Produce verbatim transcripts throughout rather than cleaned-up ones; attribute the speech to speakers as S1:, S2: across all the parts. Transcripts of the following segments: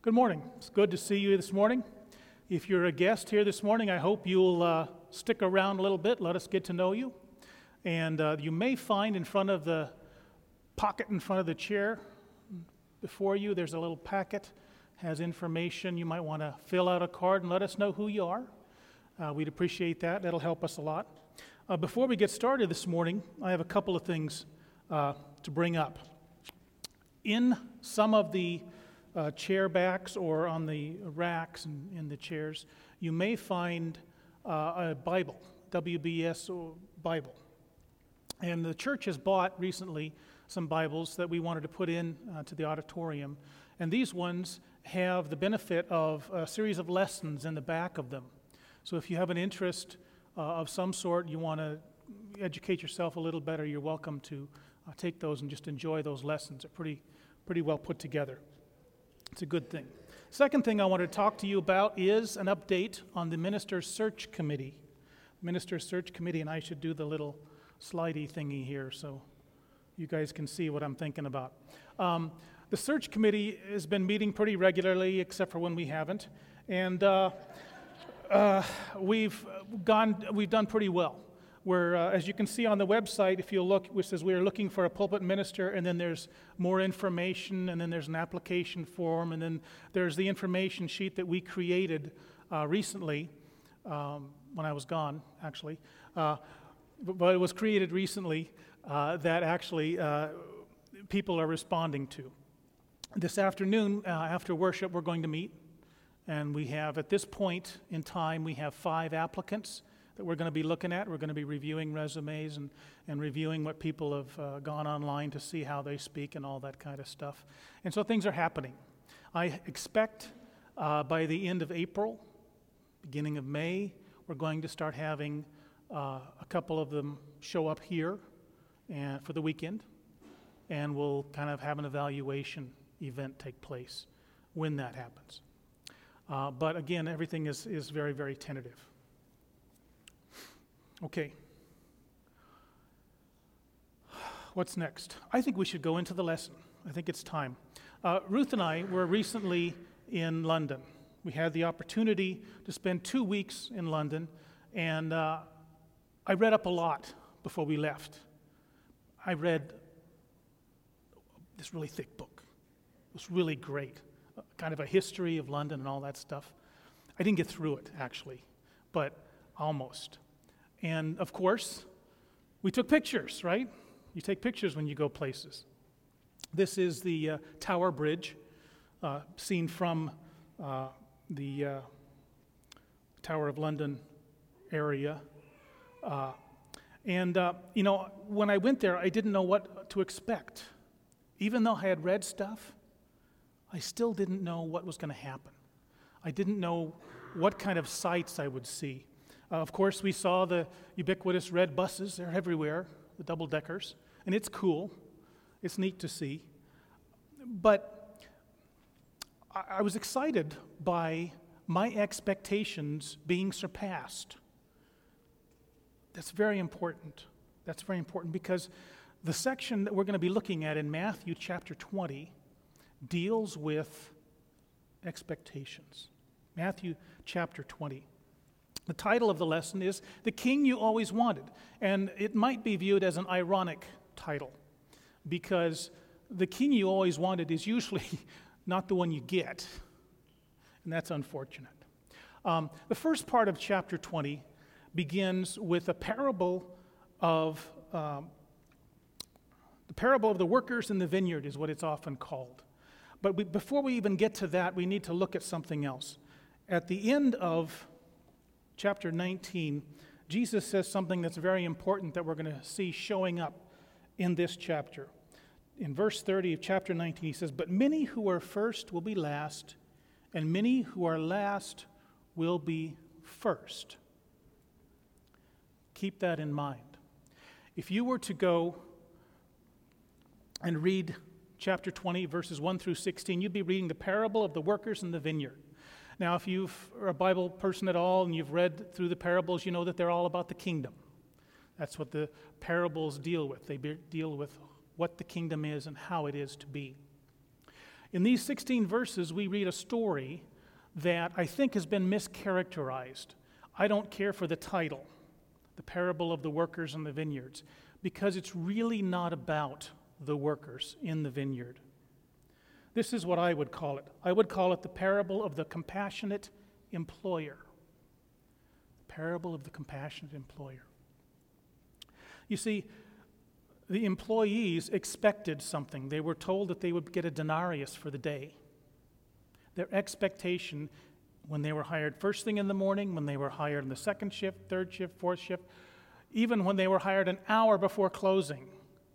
S1: Good morning. It's good to see you this morning. If you're a guest here this morning, I hope you'll uh, stick around a little bit, let us get to know you. And uh, you may find in front of the pocket in front of the chair before you, there's a little packet, has information. You might want to fill out a card and let us know who you are. Uh, we'd appreciate that. That'll help us a lot. Uh, before we get started this morning, I have a couple of things uh, to bring up. In some of the uh, chair backs or on the racks and in the chairs, you may find uh, a Bible, W B S Bible. And the church has bought recently some Bibles that we wanted to put in uh, to the auditorium. And these ones have the benefit of a series of lessons in the back of them. So if you have an interest uh, of some sort, you want to educate yourself a little better, you're welcome to uh, take those and just enjoy those lessons. They're pretty, pretty well put together. It's a good thing. Second thing I want to talk to you about is an update on the Minister's Search Committee. Minister's Search Committee, and I should do the little slidey thingy here so you guys can see what I'm thinking about. Um, the Search Committee has been meeting pretty regularly, except for when we haven't, and uh, uh, we've gone, we've done pretty well. We're, uh, as you can see on the website, if you look, it says we are looking for a pulpit minister, and then there's more information, and then there's an application form, and then there's the information sheet that we created uh, recently, um, when I was gone, actually. Uh, but it was created recently uh, that actually uh, people are responding to. This afternoon, uh, after worship, we're going to meet, and we have, at this point in time, we have five applicants that we're going to be looking at. We're going to be reviewing resumes and, and reviewing what people have uh, gone online to see how they speak and all that kind of stuff. And so things are happening. I expect uh, by the end of April, beginning of May, we're going to start having uh, a couple of them show up here and for the weekend, and we'll kind of have an evaluation event take place when that happens. Uh, but again, everything is, is very, very tentative. Okay. What's next? I think we should go into the lesson. I think it's time. Uh, Ruth and I were recently in London. We had the opportunity to spend two weeks in London, and uh, I read up a lot before we left. I read this really thick book. It was really great, uh, kind of a history of London and all that stuff. I didn't get through it, actually, but almost. And, of course, we took pictures, right? You take pictures when you go places. This is the uh, Tower Bridge, uh, seen from uh, the uh, Tower of London area. Uh, and, uh, you know, when I went there, I didn't know what to expect. Even though I had read stuff, I still didn't know what was going to happen. I didn't know what kind of sights I would see. Uh, of course, we saw the ubiquitous red buses. They're everywhere, the double-deckers, and it's cool. It's neat to see. But I, I was excited by my expectations being surpassed. That's very important. That's very important because the section that we're going to be looking at in Matthew chapter twenty deals with expectations. Matthew chapter twenty. The title of the lesson is The King You Always Wanted, and it might be viewed as an ironic title because the king you always wanted is usually not the one you get, and that's unfortunate. Um, the first part of chapter twenty begins with a parable of, um, the parable of the workers in the vineyard is what it's often called. But we, before we even get to that, we need to look at something else. At the end of chapter nineteen, Jesus says something that's very important that we're going to see showing up in this chapter. In verse thirty of chapter nineteen, he says, "But many who are first will be last, and many who are last will be first." Keep that in mind. If you were to go and read chapter twenty, verses one through sixteen, you'd be reading the parable of the workers in the vineyard. Now, if you are a Bible person at all and you've read through the parables, you know that they're all about the kingdom. That's what the parables deal with. They be, deal with what the kingdom is and how it is to be. In these sixteen verses, we read a story that I think has been mischaracterized. I don't care for the title, the parable of the workers in the vineyards, because it's really not about the workers in the vineyard. This is what I would call it. I would call it the parable of the compassionate employer. The parable of the compassionate employer. You see, the employees expected something. They were told that they would get a denarius for the day. Their expectation when they were hired first thing in the morning, when they were hired in the second shift, third shift, fourth shift, even when they were hired an hour before closing.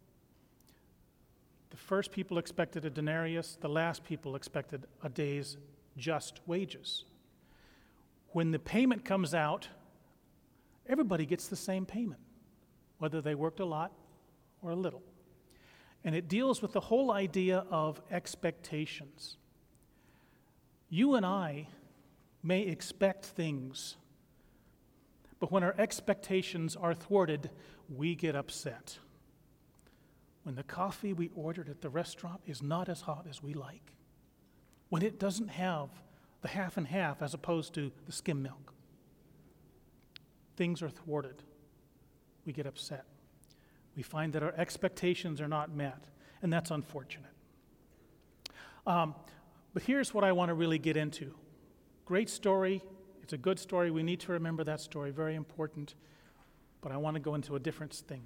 S1: The first people expected a denarius, the last people expected a day's just wages. When the payment comes out, everybody gets the same payment, whether they worked a lot or a little. And it deals with the whole idea of expectations. You and I may expect things, but when our expectations are thwarted, we get upset. When the coffee we ordered at the restaurant is not as hot as we like, when it doesn't have the half and half as opposed to the skim milk, things are thwarted. We get upset. We find that our expectations are not met, and that's unfortunate. Um, but here's what I want to really get into. Great story. It's a good story. We need to remember that story. Very important. But I want to go into a different thing.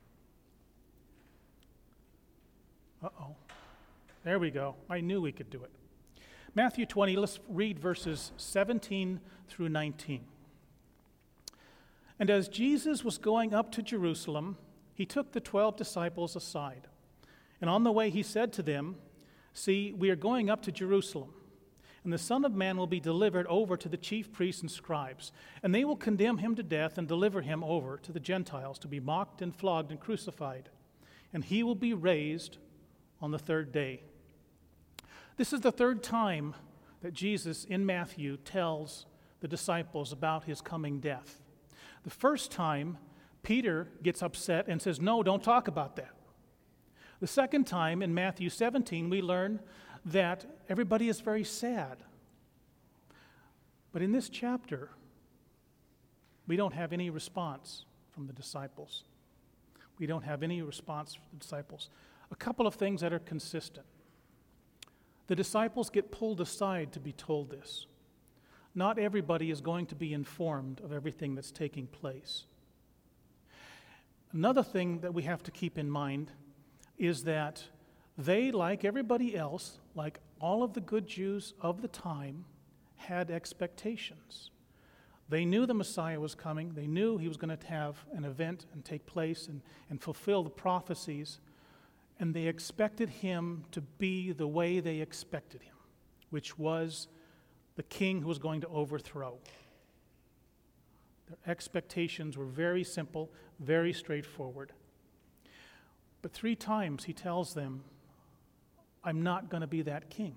S1: Uh-oh. There we go. I knew we could do it. Matthew twenty, let's read verses seventeen through nineteen. And as Jesus was going up to Jerusalem, he took the twelve disciples aside. And on the way he said to them, "See, we are going up to Jerusalem, and the Son of Man will be delivered over to the chief priests and scribes, and they will condemn him to death and deliver him over to the Gentiles to be mocked and flogged and crucified. And he will be raised on the third day." This is the third time that Jesus in Matthew tells the disciples about his coming death. The first time, Peter gets upset and says, "No, don't talk about that." The second time, in Matthew seventeen, we learn that everybody is very sad. But in this chapter, we don't have any response from the disciples. We don't have any response from the disciples. A couple of things that are consistent. The disciples get pulled aside to be told this. Not everybody is going to be informed of everything that's taking place. Another thing that we have to keep in mind is that they, like everybody else, like all of the good Jews of the time, had expectations. They knew the Messiah was coming. They knew he was going to have an event and take place and, and fulfill the prophecies. And they expected him to be the way they expected him, which was the king who was going to overthrow. Their expectations were very simple, very straightforward. But three times he tells them, "I'm not going to be that king."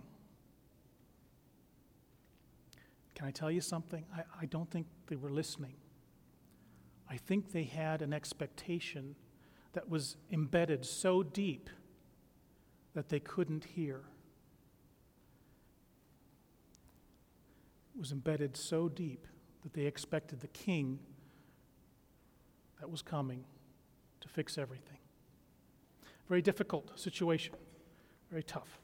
S1: Can I tell you something? I, I don't think they were listening. I think they had an expectation that was embedded so deep that they couldn't hear. It was embedded so deep that they expected the king that was coming to fix everything. Very difficult situation, very tough.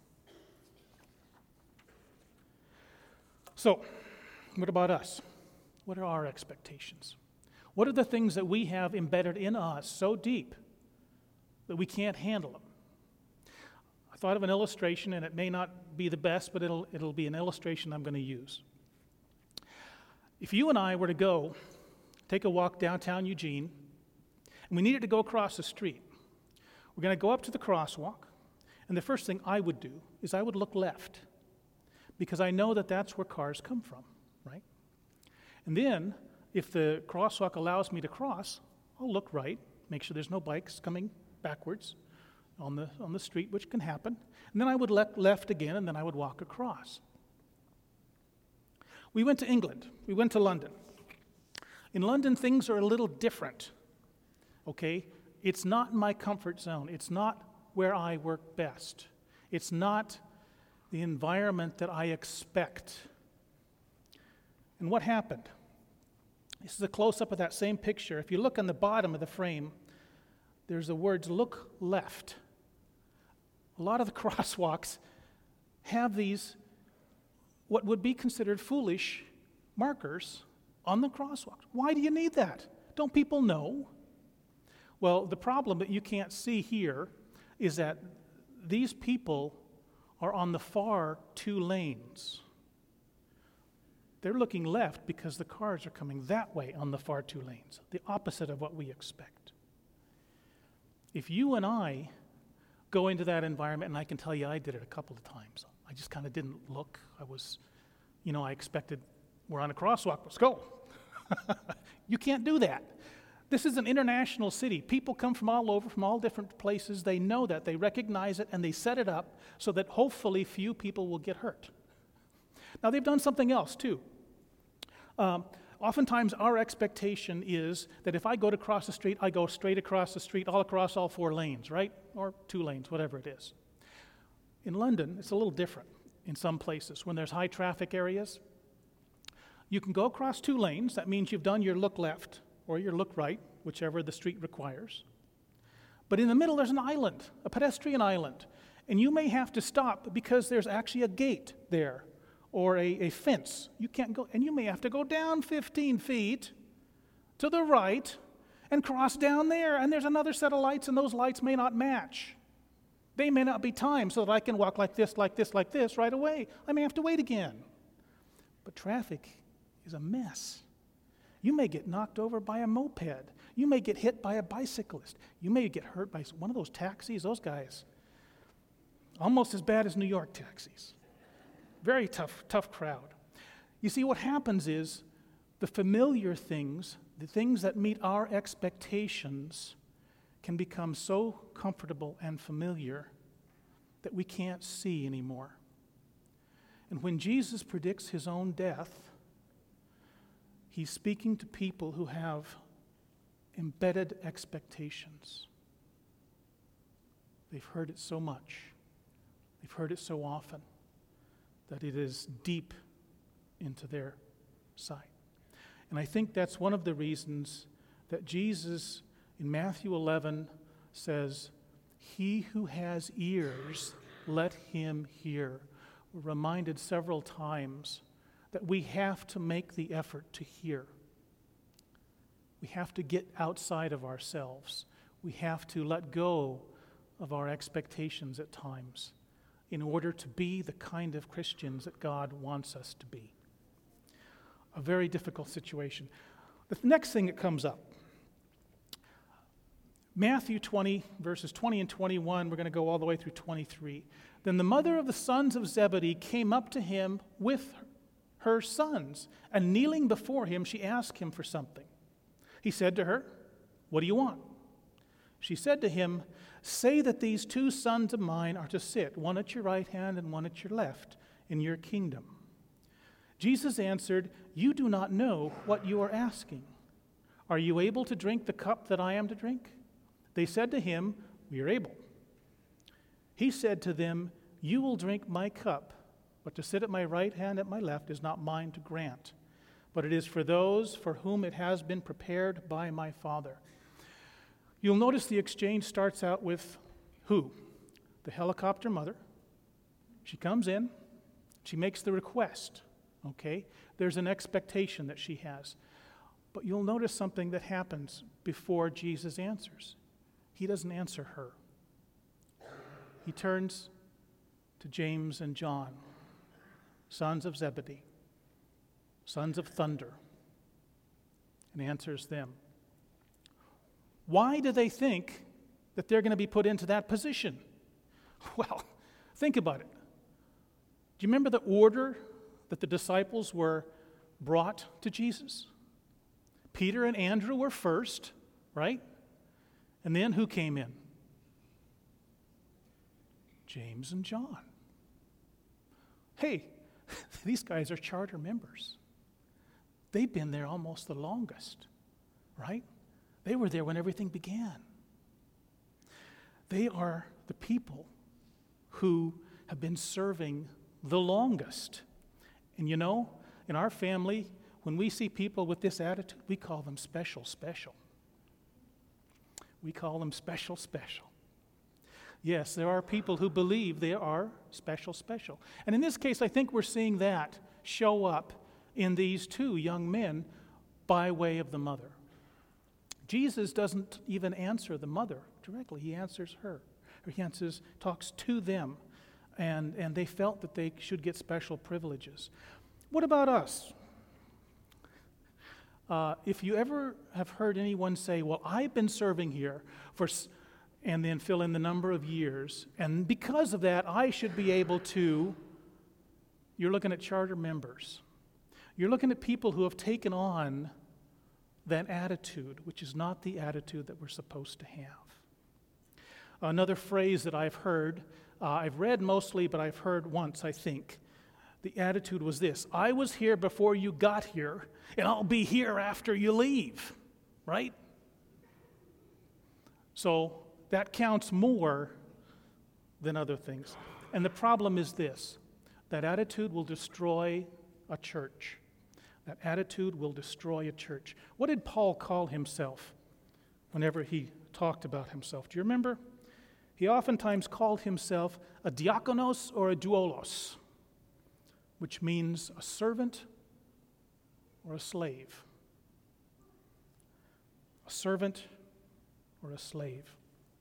S1: So, what about us? What are our expectations? What are the things that we have embedded in us so deep that we can't handle them? I thought of an illustration, and it may not be the best, but it'll, it'll be an illustration I'm going to use. If you and I were to go take a walk downtown Eugene, and we needed to go across the street, we're going to go up to the crosswalk, and the first thing I would do is I would look left, because I know that that's where cars come from, right? And then, if the crosswalk allows me to cross, I'll look right, make sure there's no bikes coming backwards on the on the street, which can happen. And then I would look left again, and then I would walk across. We went to England. We went to London. In London, things are a little different, okay? It's not my comfort zone. It's not where I work best. It's not the environment that I expect. And what happened? This is a close-up of that same picture. If you look on the bottom of the frame, there's the words, look left. A lot of the crosswalks have these, what would be considered foolish markers on the crosswalks. Why do you need that? Don't people know? Well, the problem that you can't see here is that these people are on the far two lanes. They're looking left because the cars are coming that way on the far two lanes, the opposite of what we expect. If you and I go into that environment, and I can tell you I did it a couple of times, I just kind of didn't look. I was, you know, I expected, we're on a crosswalk, let's go. You can't do that. This is an international city. People come from all over, from all different places. They know that. They recognize it, and they set it up so that hopefully few people will get hurt. Now, they've done something else, too. Um, oftentimes, our expectation is that if I go to cross the street, I go straight across the street, all across all four lanes, right? Or two lanes, whatever it is. In London, it's a little different in some places. When there's high traffic areas, you can go across two lanes. That means you've done your look left or your look right, whichever the street requires. But in the middle, there's an island, a pedestrian island. And you may have to stop because there's actually a gate there or a, a fence. You can't go, and you may have to go down fifteen feet to the right and cross down there. And there's another set of lights, and those lights may not match. They may not be timed so that I can walk like this, like this, like this right away. I may have to wait again. But traffic is a mess. You may get knocked over by a moped. You may get hit by a bicyclist. You may get hurt by one of those taxis, those guys. Almost as bad as New York taxis. Very tough, tough crowd. You see, what happens is the familiar things, the things that meet our expectations, can become so comfortable and familiar that we can't see anymore. And when Jesus predicts his own death, he's speaking to people who have embedded expectations. They've heard it so much. They've heard it so often that it is deep into their sight. And I think that's one of the reasons that Jesus in Matthew eleven says, "He who has ears, let him hear." We're reminded several times that we have to make the effort to hear. We have to get outside of ourselves. We have to let go of our expectations at times in order to be the kind of Christians that God wants us to be. A very difficult situation. The next thing that comes up, Matthew twenty, verses twenty and twenty-one, we're going to go all the way through twenty-three. Then the mother of the sons of Zebedee came up to him with her sons, and kneeling before him, she asked him for something. He said to her, "What do you want?" She said to him, "Say that these two sons of mine are to sit, one at your right hand and one at your left, in your kingdom." Jesus answered, "You do not know what you are asking. Are you able to drink the cup that I am to drink?" They said to him, "We are able." He said to them, "You will drink my cup, but to sit at my right hand, at my left, is not mine to grant, but it is for those for whom it has been prepared by my Father." You'll notice the exchange starts out with who? The helicopter mother. She comes in. She makes the request, okay? There's an expectation that she has. But you'll notice something that happens before Jesus answers. He doesn't answer her. He turns to James and John, sons of Zebedee, sons of thunder, and answers them. Why do they think that they're going to be put into that position? Well, think about it. Do you remember the order that the disciples were brought to Jesus? Peter and Andrew were first, right? And then who came in? James and John. Hey, these guys are charter members. They've been there almost the longest, right? They were there when everything began. They are the people who have been serving the longest. And you know, in our family, when we see people with this attitude, we call them special, special. We call them special, special. Yes, there are people who believe they are special, special. And in this case, I think we're seeing that show up in these two young men by way of the mother. Jesus doesn't even answer the mother directly. He answers her. Or he answers, talks to them. And, and they felt that they should get special privileges. What about us? Uh, if you ever have heard anyone say, well, I've been serving here for, and then fill in the number of years, and because of that, I should be able to, you're looking at charter members. You're looking at people who have taken on that attitude, which is not the attitude that we're supposed to have. Another phrase that I've heard, uh, I've read mostly, but I've heard once, I think. The attitude was this: I was here before you got here, and I'll be here after you leave, right? So that counts more than other things. And the problem is this: that attitude will destroy a church. That attitude will destroy a church. What did Paul call himself whenever he talked about himself? Do you remember? He oftentimes called himself a diakonos or a doulos, which means a servant or a slave. A servant or a slave.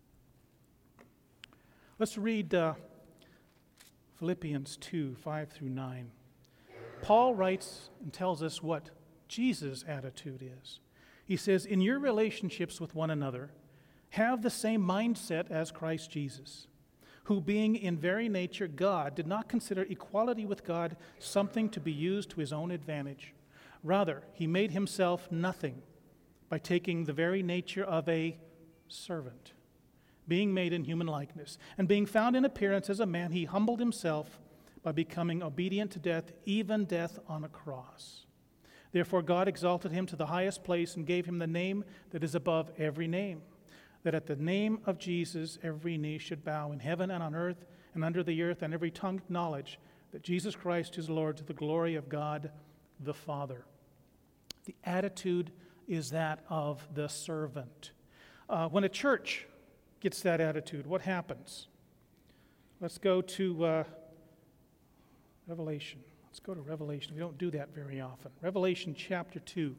S1: Let's read uh, Philippians two, five through nine. Paul writes and tells us what Jesus' attitude is. He says, in your relationships with one another, have the same mindset as Christ Jesus, who being in very nature God, did not consider equality with God something to be used to his own advantage. Rather, he made himself nothing by taking the very nature of a servant, being made in human likeness, and being found in appearance as a man, he humbled himself by becoming obedient to death, even death on a cross. Therefore God exalted him to the highest place and gave him the name that is above every name, that at the name of Jesus every knee should bow in heaven and on earth and under the earth, and every tongue acknowledge that Jesus Christ is Lord, to the glory of God the Father. The attitude is that of the servant. Uh, when a church gets that attitude, what happens? Let's go to uh, Revelation. Let's go to Revelation. We don't do that very often. Revelation chapter two.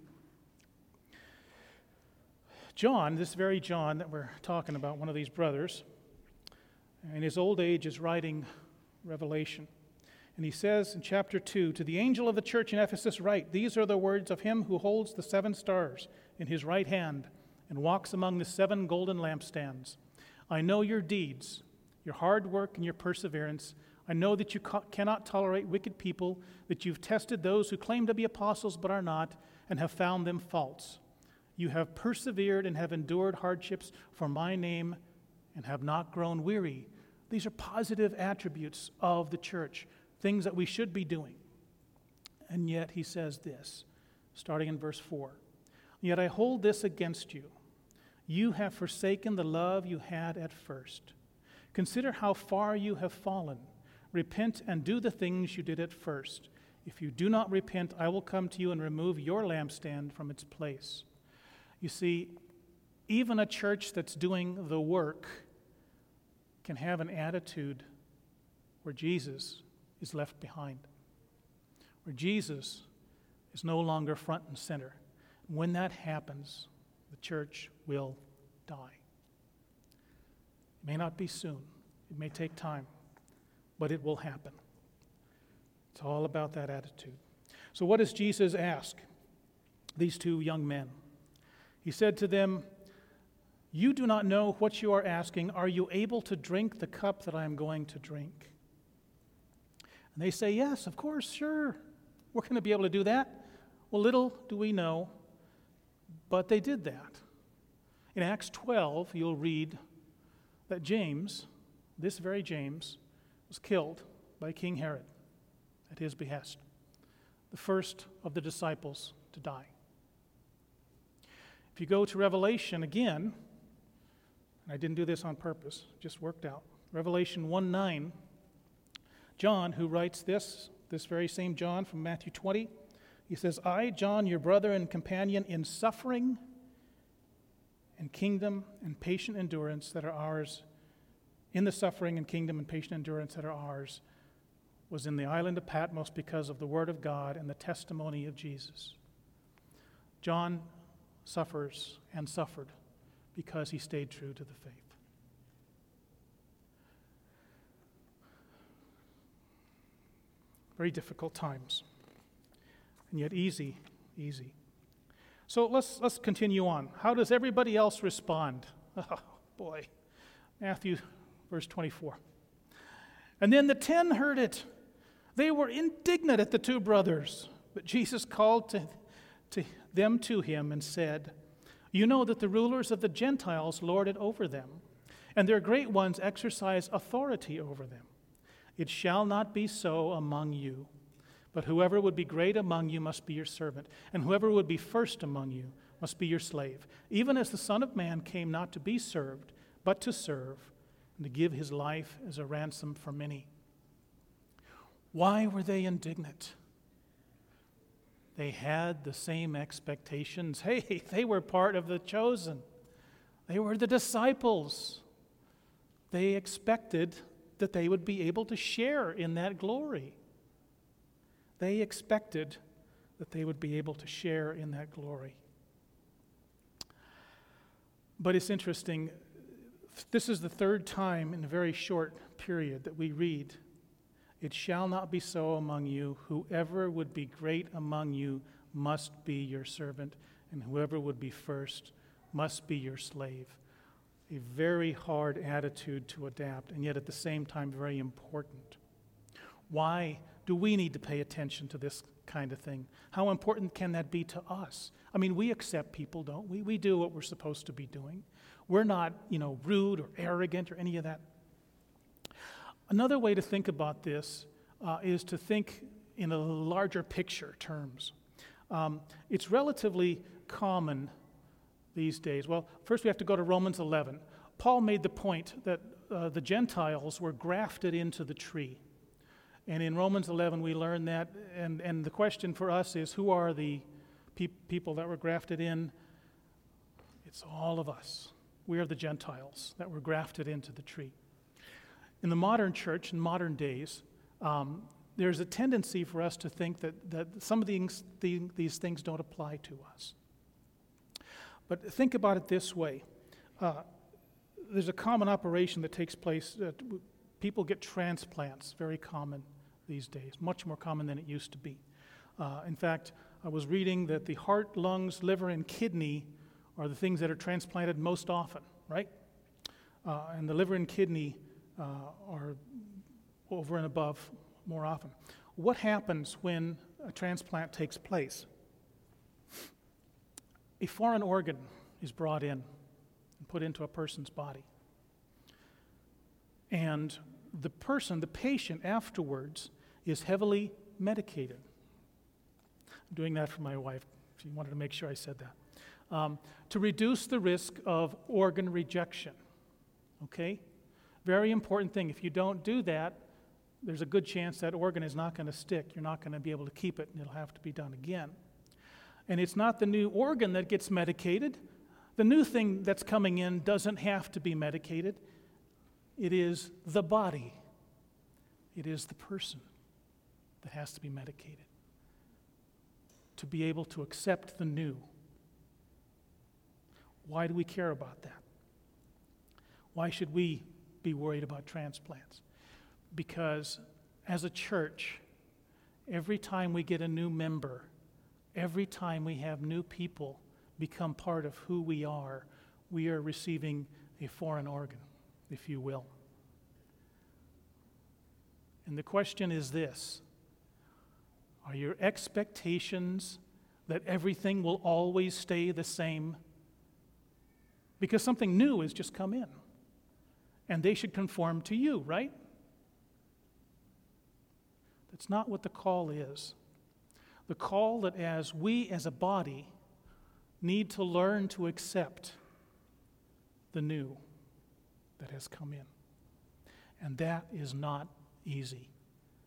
S1: John, this very John that we're talking about, one of these brothers, in his old age is writing Revelation. And he says in chapter two, to the angel of the church in Ephesus write, these are the words of him who holds the seven stars in his right hand and walks among the seven golden lampstands. I know your deeds, your hard work and your perseverance. I know that you ca- cannot tolerate wicked people, that you've tested those who claim to be apostles but are not, and have found them false. You have persevered and have endured hardships for my name and have not grown weary. These are positive attributes of the church, things that we should be doing. And yet he says this, starting in verse four. Yet I hold this against you. You have forsaken the love you had at first. Consider how far you have fallen. Repent and do the things you did at first. If you do not repent, I will come to you and remove your lampstand from its place. You see, even a church that's doing the work can have an attitude where Jesus is left behind, where Jesus is no longer front and center. When that happens, the church will die. It may not be soon. It may take time, but it will happen. It's all about that attitude. So what does Jesus ask these two young men? He said to them, you do not know what you are asking. Are you able to drink the cup that I am going to drink? And they say, yes, of course, sure. We're going to be able to do that. Well, little do we know, but they did that. In Acts twelve, you'll read that James, this very James, was killed by King Herod at his behest, the first of the disciples to die. If you go to Revelation again, and I didn't do this on purpose, just worked out. Revelation one nine, John, who writes this, this very same John from Matthew twenty, he says, I, John, your brother and companion in suffering and kingdom and patient endurance that are ours, in the suffering and kingdom and patient endurance that are ours, was in the island of Patmos because of the word of God and the testimony of Jesus. John suffers and suffered because he stayed true to the faith. Very difficult times, and yet easy, easy. So let's let's continue on. How does everybody else respond? Oh, boy. Matthew, verse twenty-four. And then the ten heard it. They were indignant at the two brothers. But Jesus called to, to them to him and said, you know that the rulers of the Gentiles lord it over them, and their great ones exercise authority over them. It shall not be so among you. But whoever would be great among you must be your servant, and whoever would be first among you must be your slave, even as the Son of Man came not to be served, but to serve, and to give his life as a ransom for many. Why were they indignant? They had the same expectations. Hey, they were part of the chosen. They were the disciples. They expected that they would be able to share in that glory. They expected that they would be able to share in that glory. But it's interesting, this is the third time in a very short period that we read, it shall not be so among you. Whoever would be great among you must be your servant, and whoever would be first must be your slave. A very hard attitude to adapt, and yet at the same time very important. Why do we need to pay attention to this kind of thing? How important can that be to us? I mean, we accept people, don't we? We do what we're supposed to be doing. We're not, you know, rude or arrogant or any of that. Another way to think about this uh, is to think in a larger picture terms. Um, it's relatively common these days. Well, first we have to go to Romans eleven. Paul made the point that uh, the Gentiles were grafted into the tree. And in Romans eleven, we learn that, and, and the question for us is, who are the pe- people that were grafted in? It's all of us. We are the Gentiles that were grafted into the tree. In the modern church, in modern days, um, there's a tendency for us to think that, that some of these, these things don't apply to us. But think about it this way. Uh, there's a common operation that takes place. Uh, people get transplants, very common these days, much more common than it used to be. Uh, in fact, I was reading that the heart, lungs, liver, and kidney are the things that are transplanted most often, right? Uh, and the liver and kidney uh, are over and above more often. What happens when a transplant takes place? A foreign organ is brought in and put into a person's body. And the person, the patient afterwards, is heavily medicated. I'm doing that for my wife. She wanted to make sure I said that. Um, to reduce the risk of organ rejection. Okay? Very important thing. If you don't do that, there's a good chance that organ is not going to stick. You're not going to be able to keep it, and it'll have to be done again. And it's not the new organ that gets medicated. The new thing that's coming in doesn't have to be medicated. It is the body. It is the person that has to be medicated to be able to accept the new. Why do we care about that? Why should we be worried about transplants? Because as a church, every time we get a new member, every time we have new people become part of who we are, we are receiving a foreign organ, if you will. And the question is this: are your expectations that everything will always stay the same? Because something new has just come in, and they should conform to you, right? That's not what the call is. The call that as we as a body need to learn to accept the new that has come in. And that is not easy.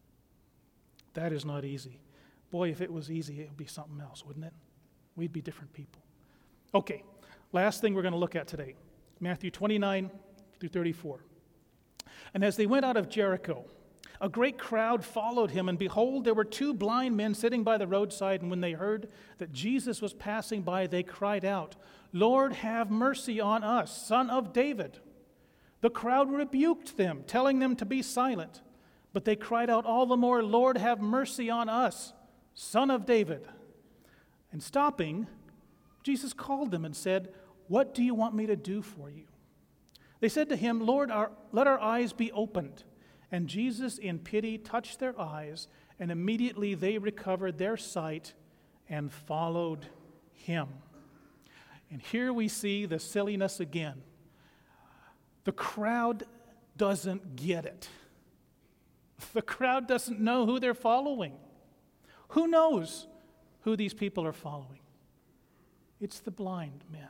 S1: That is not easy. Boy, if it was easy, it would be something else, wouldn't it? We'd be different people. Okay, last thing we're going to look at today. Matthew twenty-nine through thirty-four. And as they went out of Jericho, a great crowd followed him, and behold, there were two blind men sitting by the roadside, and when they heard that Jesus was passing by, they cried out, Lord, have mercy on us, Son of David. The crowd rebuked them, telling them to be silent. But they cried out all the more, Lord, have mercy on us, Son of David. And stopping, Jesus called them and said, What do you want me to do for you? They said to him, Lord, our, let our eyes be opened. And Jesus, in pity, touched their eyes, and immediately they recovered their sight and followed him. And here we see the silliness again. The crowd doesn't get it. The crowd doesn't know who they're following. Who knows who these people are following? It's the blind men.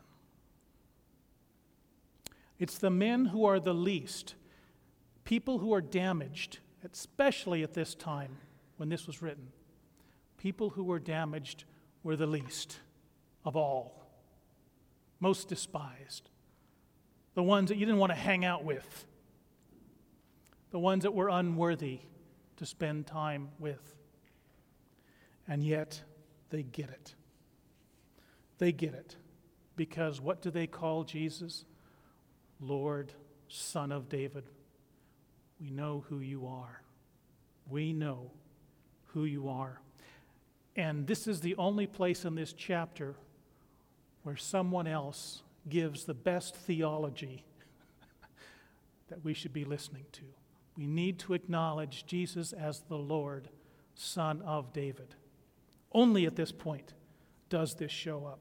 S1: It's the men who are the least, people who are damaged, especially at this time when this was written. People who were damaged were the least of all, most despised, the ones that you didn't want to hang out with, the ones that were unworthy to spend time with. And yet, they get it. They get it. Because what do they call Jesus? Lord, Son of David. We know who you are. We know who you are. And this is the only place in this chapter where someone else gives the best theology that we should be listening to. We need to acknowledge Jesus as the Lord, Son of David. Only at this point does this show up.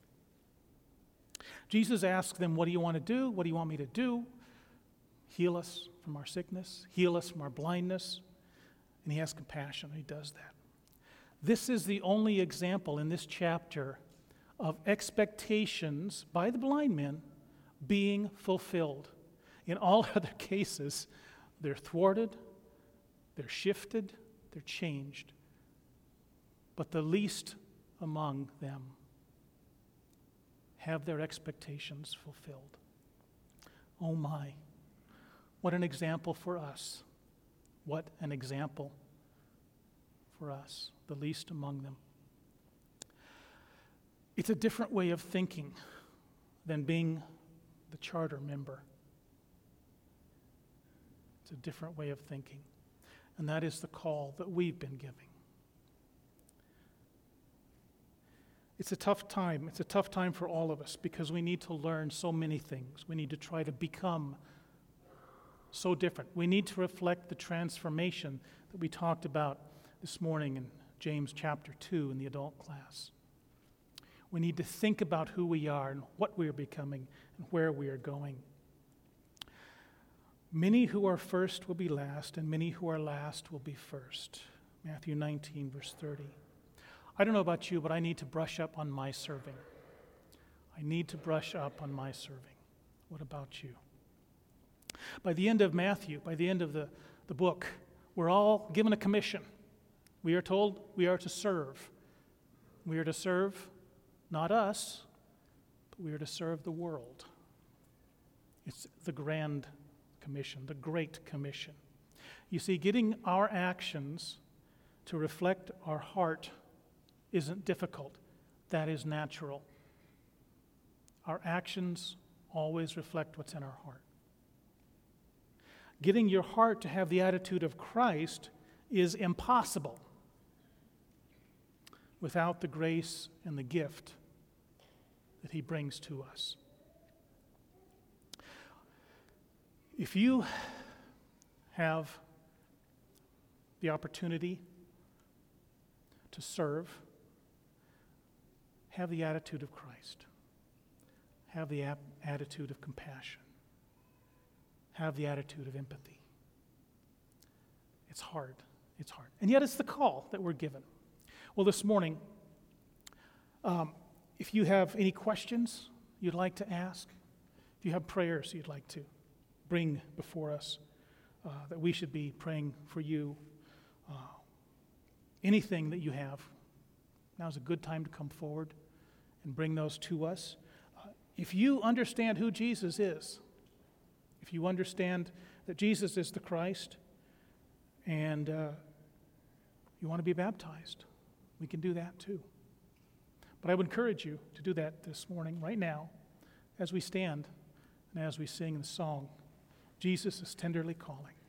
S1: Jesus asks them, what do you want to do? What do you want me to do? Heal us from our sickness. Heal us from our blindness. And he has compassion. He does that. This is the only example in this chapter of expectations by the blind men being fulfilled. In all other cases, they're thwarted, they're shifted, they're changed. But the least among them have their expectations fulfilled. Oh my, what an example for us. What an example for us, the least among them. It's a different way of thinking than being the charter member. It's a different way of thinking. And that is the call that we've been giving. It's a tough time. It's a tough time for all of us because we need to learn so many things. We need to try to become so different. We need to reflect the transformation that we talked about this morning in James chapter two in the adult class. We need to think about who we are and what we are becoming and where we are going. Many who are first will be last, and many who are last will be first. Matthew nineteen, verse thirty. I don't know about you, but I need to brush up on my serving. I need to brush up on my serving. What about you? By the end of Matthew, by the end of the, the book, we're all given a commission. We are told we are to serve. We are to serve not us, but we are to serve the world. It's the grand commission, the great commission. You see, getting our actions to reflect our heart isn't difficult. That is natural. Our actions always reflect what's in our heart. Getting your heart to have the attitude of Christ is impossible without the grace and the gift that he brings to us. If you have the opportunity to serve, have the attitude of Christ. Have the ap- attitude of compassion. Have the attitude of empathy. It's hard. It's hard. And yet it's the call that we're given. Well, this morning, um, if you have any questions you'd like to ask, if you have prayers you'd like to bring before us, uh, that we should be praying for you, uh, anything that you have, now's a good time to come forward and bring those to us. Uh, if you understand who Jesus is, if you understand that Jesus is the Christ, and uh, you want to be baptized, we can do that too. But I would encourage you to do that this morning, right now, as we stand and as we sing the song, Jesus is tenderly calling.